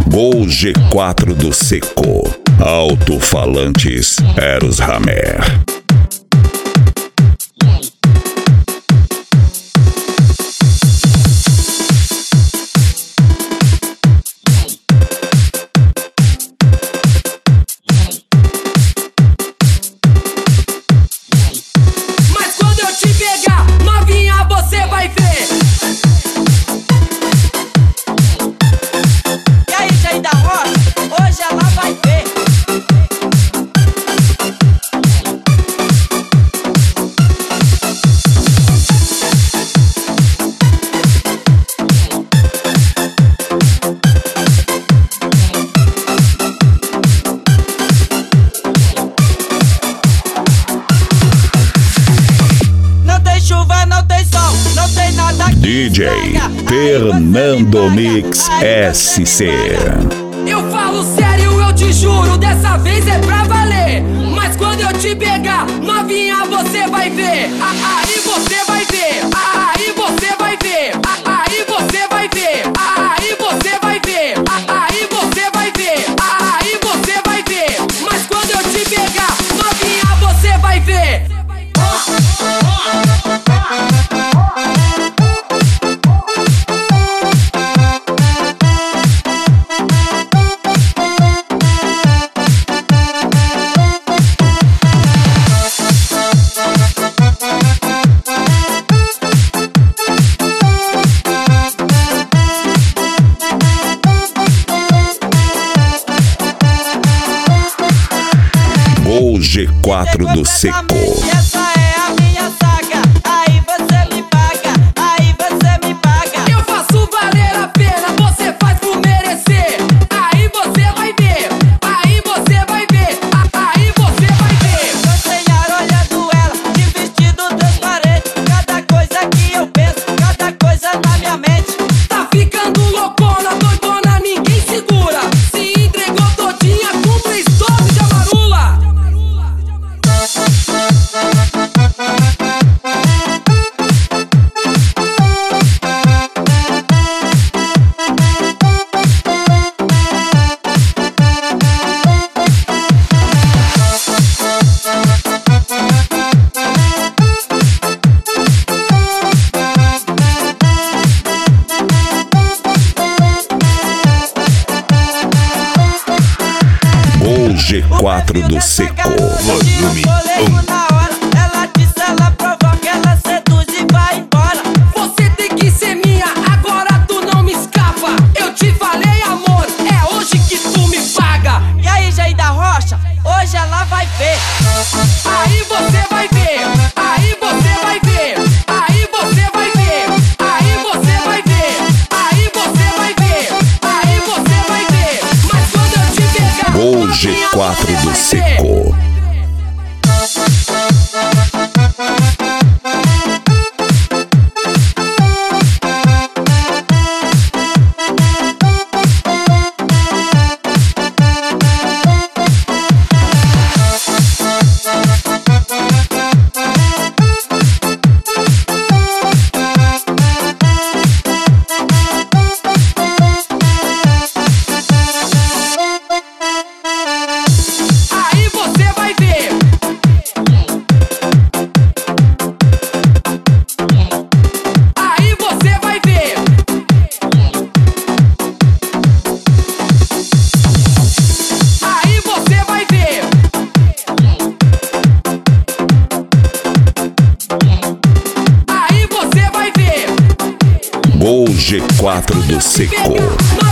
Gol G4 do Seco. Alto-falantes Eros Hammer. Mas quando eu te pegar, novinha, você vai ver. E aí, Jair da Rocha, hoje ela vai ver. Não tem chuva, não tem sol, não tem nada que DJ estraga. Fernando Mix SC. Eu falo sério, eu te juro, dessa vez é pra valer. Mas quando eu te pegar, novinha, você vai ver. Aí você vai ver. Aí você vai ver. Aí você vai ver. Aí você vai ver. Aí você vai ver. Aí você vai ver. Mas quando eu te pegar, novinha, você vai ver. Gol G4 do Seco. Essa é a minha saga. Aí você me paga. Aí você me paga. Eu faço valer a pena, você faz por merecer. Aí você vai ver. Aí você vai ver. Aí você vai ver. Tô sem ar olhando ela, de vestido transparente. Cada coisa que eu penso, cada coisa na minha mente. Tá ficando loucona, doidona, ninguém segura. Se entregou todinha com 3 doses de amarula. Gol G4 do Seco. Volume 1. Ela diz, ela provoca, ela seduz e vai embora. Você tem que ser minha, agora tu não me escapa. Eu te falei, amor, é hoje que tu me paga. E aí, Jair da Rocha, hoje ela vai ver. Aí você vai ver. Aí você vai ver. Aí você vai ver. Aí você vai ver. Aí você vai ver. Aí você vai ver. Mas quando eu te pegar, Gol G4 do Seco. Aí você vai ver. Aí você vai ver. Aí você vai ver. Aí você vai ver. Gol G4 do Seco.